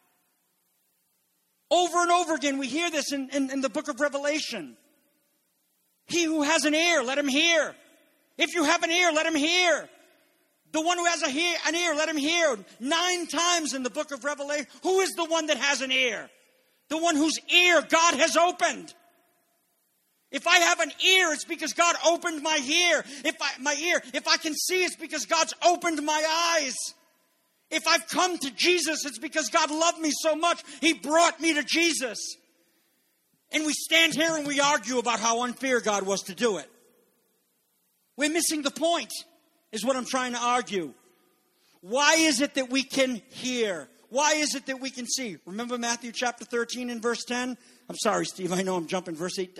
Over and over again, we hear this in the book of Revelation. He who has an ear, let him hear. If you have an ear, let him hear. The one who has an ear, let him hear. 9 times in the book of Revelation. Who is the one that has an ear? The one whose ear God has opened. If I have an ear, it's because God opened my ear. If I can see, it's because God's opened my eyes. If I've come to Jesus, it's because God loved me so much, he brought me to Jesus. And we stand here and we argue about how unfair God was to do it. We're missing the point, is what I'm trying to argue. Why is it that we can hear? Why is it that we can see? Remember Matthew chapter 13 and verse 10? I'm sorry, Steve. I know I'm jumping verse 8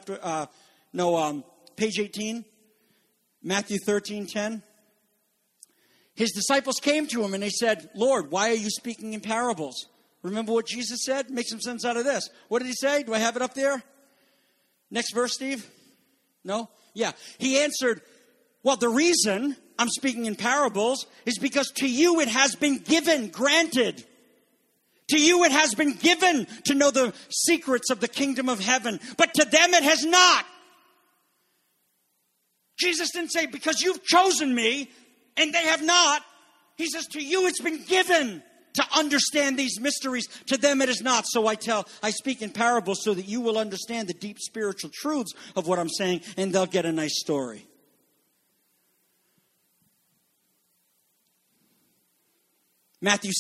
page 18. Matthew 13:10. His disciples came to him and they said, Lord, why are you speaking in parables? Remember what Jesus said? Make some sense out of this. What did he say? Do I have it up there? Next verse, Steve? No? Yeah. He answered, well, the reason I'm speaking in parables is because to you it has been given, granted. To you it has been given to know the secrets of the kingdom of heaven, but to them it has not. Jesus didn't say, because you've chosen me and they have not. He says, to you it's been given to understand these mysteries. To them it is not. So I speak in parables so that you will understand the deep spiritual truths of what I'm saying, and they'll get a nice story. Matthew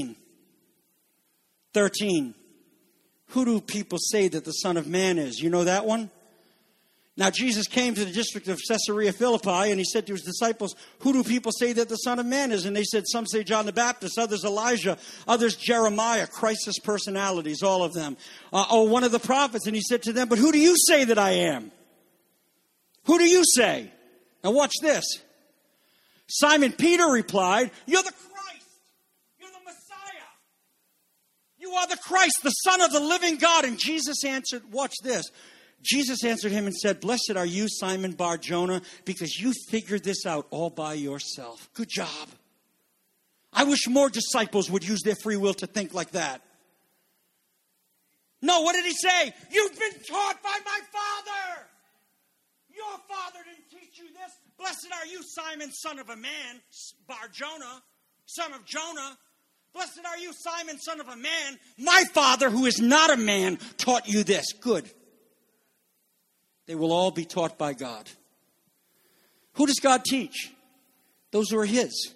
16:13. Who do people say that the Son of Man is? You know that one? Now Jesus came to the district of Caesarea Philippi and he said to his disciples, who do people say that the Son of Man is? And they said, some say John the Baptist, others Elijah, others Jeremiah, crisis personalities, all of them. One of the prophets. And he said to them, but who do you say that I am? Who do you say? Now watch this. Simon Peter replied, you're the Christ. You're the Messiah. You are the Christ, the Son of the living God. And Jesus answered, watch this. Jesus answered him and said, blessed are you, Simon Bar-Jonah, because you figured this out all by yourself. Good job. I wish more disciples would use their free will to think like that. No, what did he say? You've been taught by my Father. Your father didn't teach you this. Blessed are you, Simon, son of a man, Bar-Jonah, son of Jonah. Blessed are you, Simon, son of a man. My Father, who is not a man, taught you this. Good. They will all be taught by God. Who does God teach? Those who are his.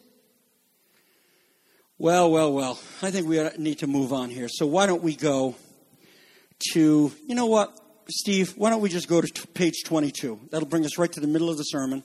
Well. I think we need to move on here. So why don't we go to, you know what, Steve? Why don't we just go to page 22? That'll bring us right to the middle of the sermon.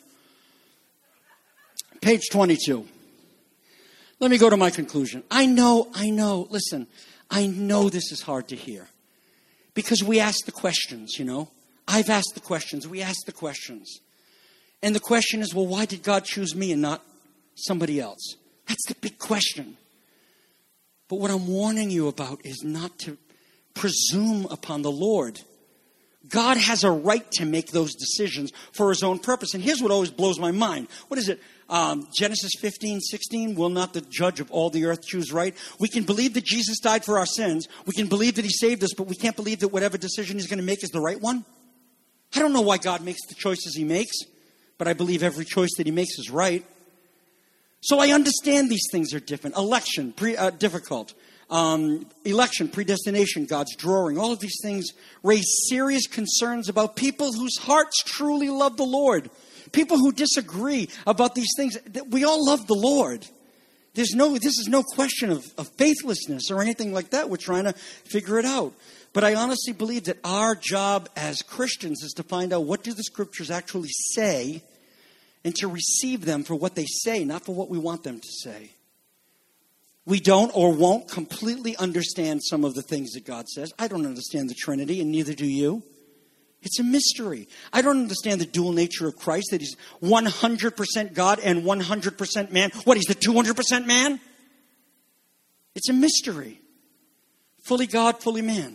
Page 22. Let me go to my conclusion. I know. Listen, I know this is hard to hear. Because we ask the questions, you know. I've asked the questions. We ask the questions. And the question is, well, why did God choose me and not somebody else? That's the big question. But what I'm warning you about is not to presume upon the Lord. God has a right to make those decisions for his own purpose. And here's what always blows my mind. What is it? Genesis 15:16, will not the judge of all the earth choose right? We can believe that Jesus died for our sins. We can believe that he saved us, but we can't believe that whatever decision he's going to make is the right one. I don't know why God makes the choices he makes, but I believe every choice that he makes is right. So I understand these things are different. Election, difficult. Election, predestination, God's drawing. All of these things raise serious concerns about people whose hearts truly love the Lord. People who disagree about these things. We all love the Lord. This is no question of faithlessness or anything like that. We're trying to figure it out. But I honestly believe that our job as Christians is to find out what do the scriptures actually say and to receive them for what they say, not for what we want them to say. We don't or won't completely understand some of the things that God says. I don't understand the Trinity, and neither do you. It's a mystery. I don't understand the dual nature of Christ, that he's 100% God and 100% man. What, he's the 200% man? It's a mystery. Fully God, fully man.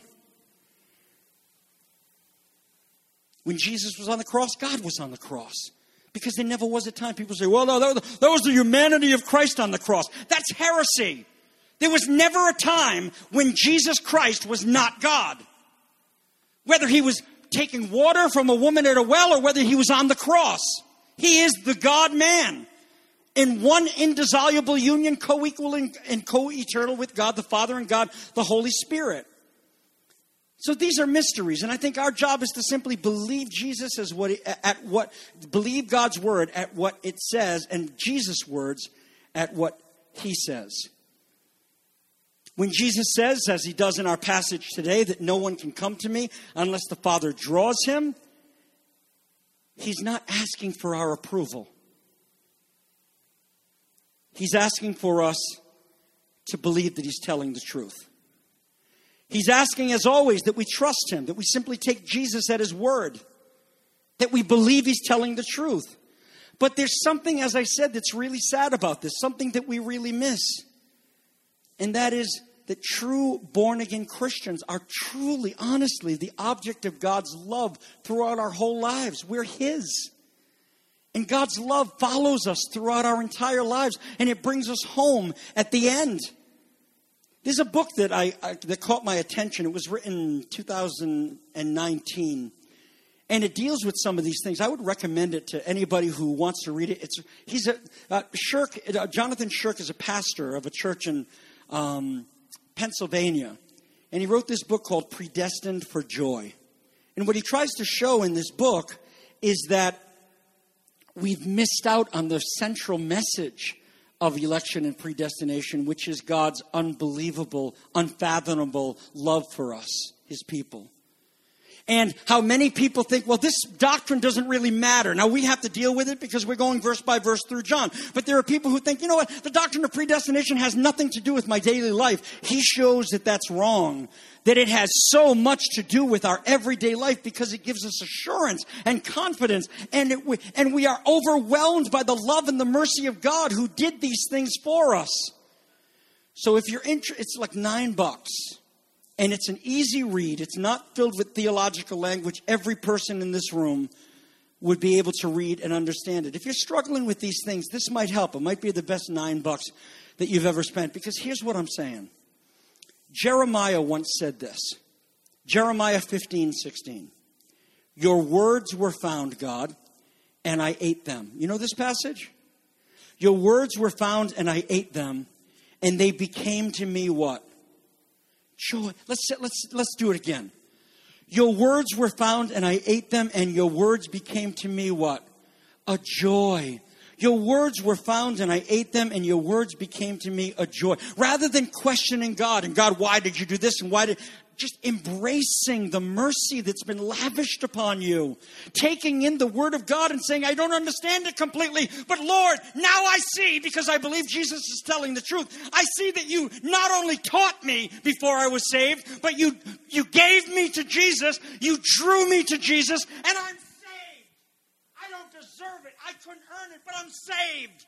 When Jesus was on the cross, God was on the cross. Because there never was a time people say, well, no, that was the humanity of Christ on the cross. That's heresy. There was never a time when Jesus Christ was not God. Whether he was taking water from a woman at a well or whether he was on the cross. He is the God-man. In one indissoluble union, co-equal and co-eternal with God the Father and God the Holy Spirit. So these are mysteries, and I think our job is to simply believe Jesus believe God's word at what it says, and Jesus' words at what he says. When Jesus says, as he does in our passage today, that no one can come to me unless the Father draws him, he's not asking for our approval. He's asking for us to believe that he's telling the truth. He's asking, as always, that we trust him, that we simply take Jesus at his word, that we believe he's telling the truth. But there's something, as I said, that's really sad about this, something that we really miss. And that is that true born-again Christians are truly, honestly, the object of God's love throughout our whole lives. We're his. And God's love follows us throughout our entire lives, and it brings us home at the end. There's a book that that caught my attention. It was written in 2019, and it deals with some of these things. I would recommend it to anybody who wants to read it. Jonathan Shirk is a pastor of a church in Pennsylvania, and he wrote this book called Predestined for Joy. And what he tries to show in this book is that we've missed out on the central message of election and predestination, which is God's unbelievable, unfathomable love for us, his people. And how many people think, well, this doctrine doesn't really matter. Now, we have to deal with it because we're going verse by verse through John. But there are people who think, you know what, the doctrine of predestination has nothing to do with my daily life. He shows that that's wrong, that it has so much to do with our everyday life because it gives us assurance and confidence. And we are overwhelmed by the love and the mercy of God who did these things for us. So if you're interested, it's like $9. And it's an easy read. It's not filled with theological language. Every person in this room would be able to read and understand it. If you're struggling with these things, this might help. It might be the best $9 that you've ever spent. Because here's what I'm saying. Jeremiah once said this. Jeremiah 15:16. Your words were found, God, and I ate them. You know this passage? Your words were found and I ate them, and they became to me what? Joy. Let's do it again. Your words were found and I ate them, and your words became to me what? A joy. Your words were found and I ate them, and your words became to me a joy. Rather than questioning God, and God, why did you do this? And just embracing the mercy that's been lavished upon you. Taking in the word of God and saying, I don't understand it completely, but Lord, now I see, because I believe Jesus is telling the truth. I see that you not only taught me before I was saved, but you gave me to Jesus, you drew me to Jesus, and I'm saved. I don't deserve it. I couldn't earn it, but I'm saved.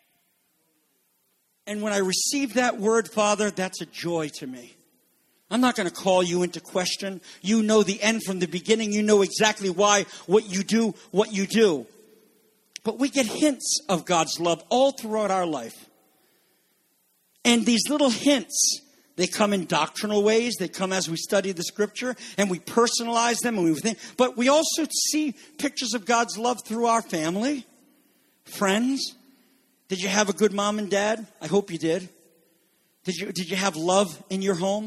And when I receive that word, Father, that's a joy to me. I'm not going to call you into question. You know the end from the beginning. You know exactly why, what you do. But we get hints of God's love all throughout our life. And these little hints, they come in doctrinal ways. They come as we study the scripture, and we personalize them. And we think. But we also see pictures of God's love through our family, friends. Did you have a good mom and dad? I hope you did. Did you have love in your home?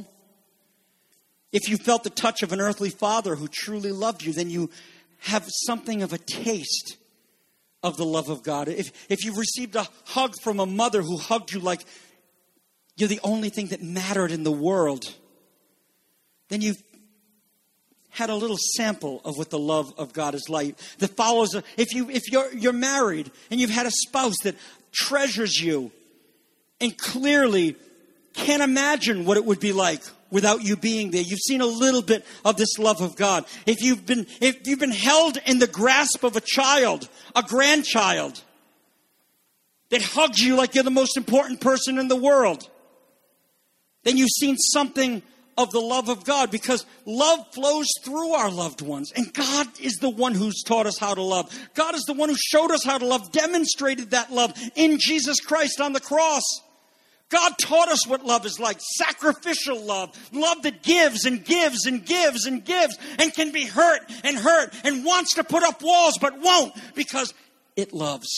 If you felt the touch of an earthly father who truly loved you, then you have something of a taste of the love of God. If you received a hug from a mother who hugged you like you're the only thing that mattered in the world, then you've had a little sample of what the love of God is like. That follows. If you're married and you've had a spouse that treasures you and clearly can't imagine what it would be like without you being there. You've seen a little bit of this love of God. If you've been held in the grasp of a child, a grandchild, that hugs you like you're the most important person in the world, then you've seen something of the love of God, because love flows through our loved ones. And God is the one who's taught us how to love. God is the one who showed us how to love, demonstrated that love in Jesus Christ on the cross. God taught us what love is like. Sacrificial love. Love that gives and gives and gives and gives and can be hurt and wants to put up walls but won't because it loves.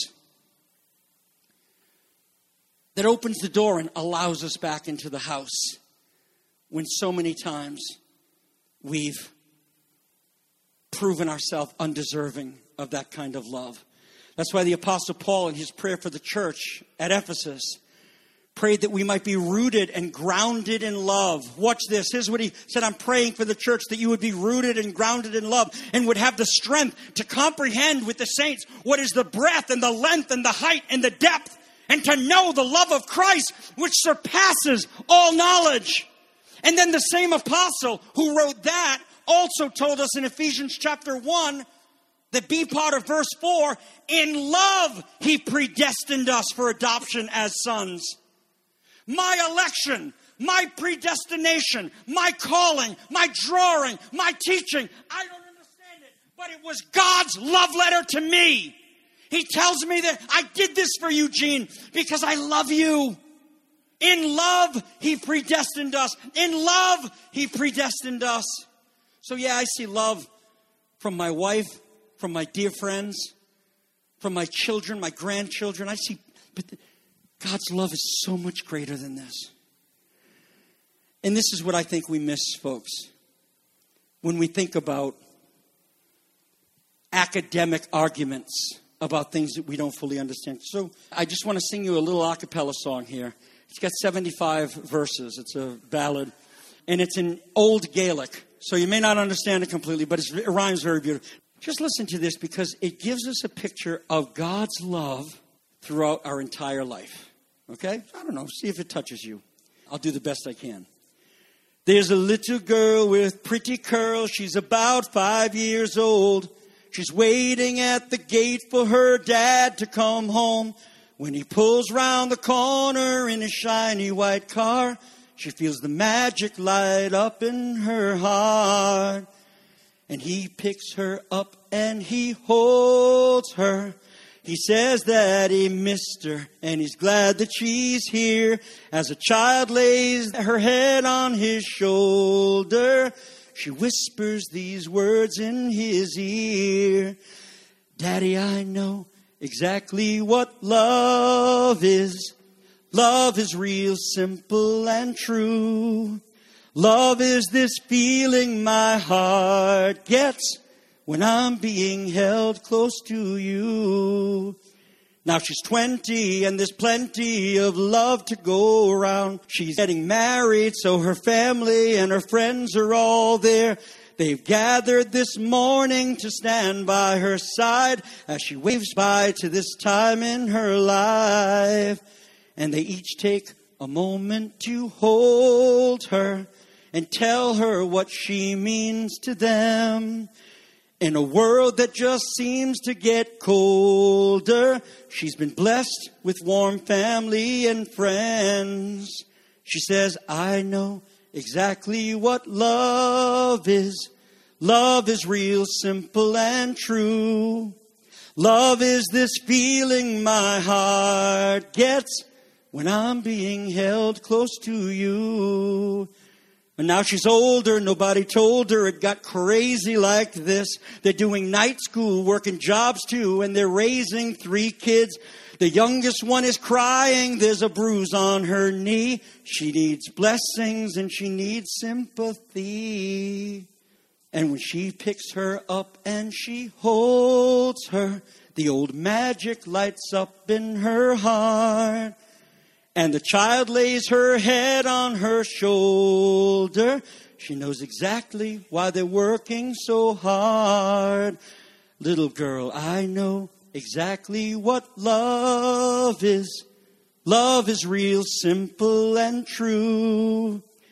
That opens the door and allows us back into the house when so many times we've proven ourselves undeserving of that kind of love. That's why the Apostle Paul, in his prayer for the church at Ephesus, prayed that we might be rooted and grounded in love. Watch this. Here's what he said. I'm praying for the church that you would be rooted and grounded in love and would have the strength to comprehend with the saints what is the breadth and the length and the height and the depth, and to know the love of Christ which surpasses all knowledge. And then the same apostle who wrote that also told us in Ephesians chapter 1, the B part of verse 4, in love he predestined us for adoption as sons. My election, my predestination, my calling, my drawing, my teaching, I don't understand it, but it was God's love letter to me. He tells me that I did this for you, Gene, because I love you. In love, he predestined us. In love, he predestined us. So yeah, I see love from my wife, from my dear friends, from my children, my grandchildren. But God's love is so much greater than this. And this is what I think we miss, folks, when we think about academic arguments about things that we don't fully understand. So I just want to sing you a little a cappella song here. It's got 75 verses. It's a ballad. And it's in Old Gaelic. So you may not understand it completely, but it rhymes very beautifully. Just listen to this because it gives us a picture of God's love throughout our entire life. Okay? I don't know. See if it touches you. I'll do the best I can. There's a little girl with pretty curls. She's about 5 years old. She's waiting at the gate for her dad to come home. When he pulls round the corner in his shiny white car, she feels the magic light up in her heart. And he picks her up and he holds her. He says that he missed her and he's glad that she's here. As a child lays her head on his shoulder, she whispers these words in his ear. Daddy, I know exactly what love is. Love is real, simple, and true. Love is this feeling my heart gets when I'm being held close to you. Now she's 20 and there's plenty of love to go around. She's getting married, so her family and her friends are all there. They've gathered this morning to stand by her side as she waves bye to this time in her life. And they each take a moment to hold her and tell her what she means to them. In a world that just seems to get colder, she's been blessed with warm family and friends. She says, I know exactly what love is. Love is real, simple, and true. Love is this feeling my heart gets when I'm being held close to you. And now she's older, nobody told her it got crazy like this. They're doing night school, working jobs too, and they're raising 3 kids. The youngest one is crying, there's a bruise on her knee. She needs blessings and she needs sympathy. And when she picks her up and she holds her, the old magic lights up in her heart. And the child lays her head on her shoulder. She knows exactly why they're working so hard. Little girl, I know exactly what love is. Love is real, simple, and true.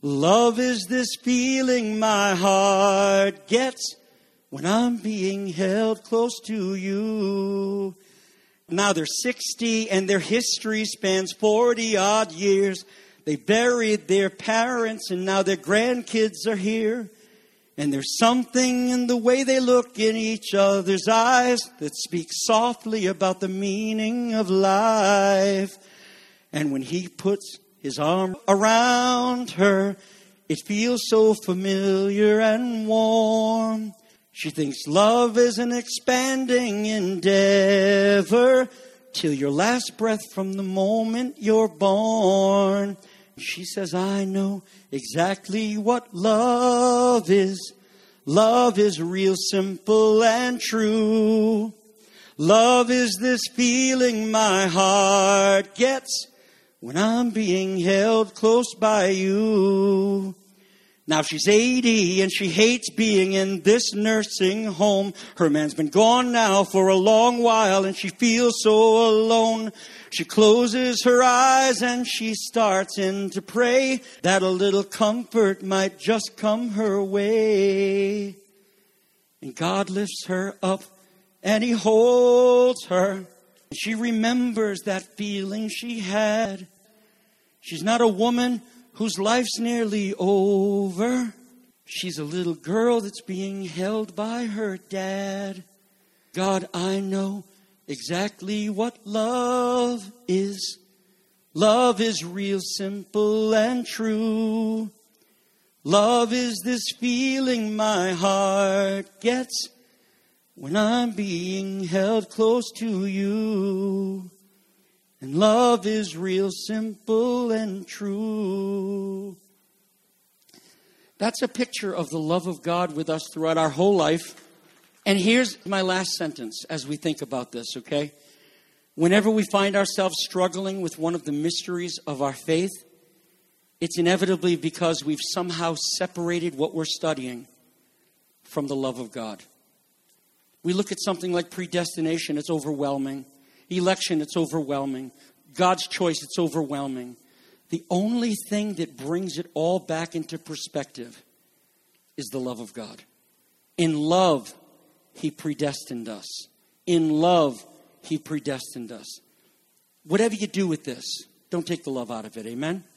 Love is this feeling my heart gets when I'm being held close to you. Now they're 60 and their history spans 40 odd years. They buried their parents and now their grandkids are here. And there's something in the way they look in each other's eyes that speaks softly about the meaning of life. And when he puts his arm around her, it feels so familiar and warm. She thinks love is an expanding endeavor till your last breath from the moment you're born. She says, I know exactly what love is. Love is real simple and true. Love is this feeling my heart gets when I'm being held close by you. Now she's 80 and she hates being in this nursing home. Her man's been gone now for a long while and she feels so alone. She closes her eyes and she starts in to pray that a little comfort might just come her way. And God lifts her up and he holds her. She remembers that feeling she had. She's not a woman whose life's nearly over. She's a little girl that's being held by her dad. God, I know exactly what love is. Love is real simple and true. Love is this feeling my heart gets when I'm being held close to you. And love is real simple and true. That's a picture of the love of God with us throughout our whole life. And here's my last sentence as we think about this, okay? Whenever we find ourselves struggling with one of the mysteries of our faith, it's inevitably because we've somehow separated what we're studying from the love of God. We look at something like predestination, it's overwhelming. Election, it's overwhelming. God's choice, it's overwhelming. The only thing that brings it all back into perspective is the love of God. In love, he predestined us. In love, he predestined us. Whatever you do with this, don't take the love out of it. Amen?